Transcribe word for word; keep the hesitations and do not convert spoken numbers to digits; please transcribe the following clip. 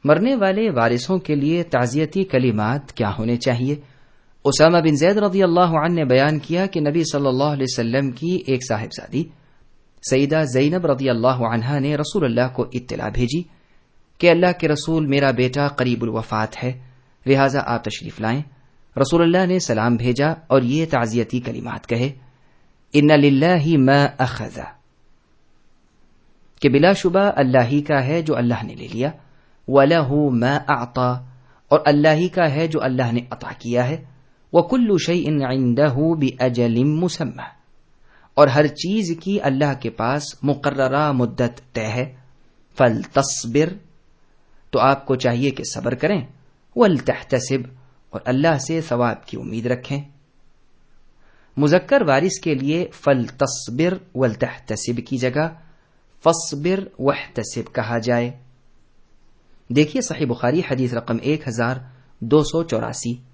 مرنے والے وارثوں کے لیے تعزیتی کلمات کیا ہونے چاہیے؟ اسامہ بن زید رضی اللہ عنہ نے بیان کیا کہ نبی صلی اللہ علیہ وسلم کی ایک صاحبزادی سیدہ زینب رضی اللہ عنہا نے رسول اللہ کو اطلاع بھیجی کہ اللہ کے رسول، میرا بیٹا قریب الوفات ہے، لہذا آپ تشریف لائیں۔ رسول اللہ نے سلام بھیجا اور یہ تعزیتی کلمات کہے، ان للہ ما اخذ، کہ بلا شبہ اللہ ہی کا ہے جو اللہ نے لے لیا، وَلَهُ مَا أَعْطَى، اور اللہ ہی کا ہے جو اللہ نے عطا کیا ہے، وَكُلُّ شَيْءٍ عِندَهُ بِأَجَلٍ مُّسَمًّى، اور ہر چیز کی اللہ کے پاس مقررہ مدت طے ہے۔ فَلْتَصْبِرْ، تو آپ کو چاہیے کہ صبر کریں، وَلْتَحْتَسِبْ، اور اللہ سے ثواب کی امید رکھیں۔ مذکر وارث کے لیے فَلْتَصْبِرْ وَلْتَحْتَسِبْ کی جگہ فَاصْبِرْ وَاحْتَسِبْ کہا جائے۔ دیکھیے صحیح بخاری حدیث رقم ایک ہزار دو سو چوراسی۔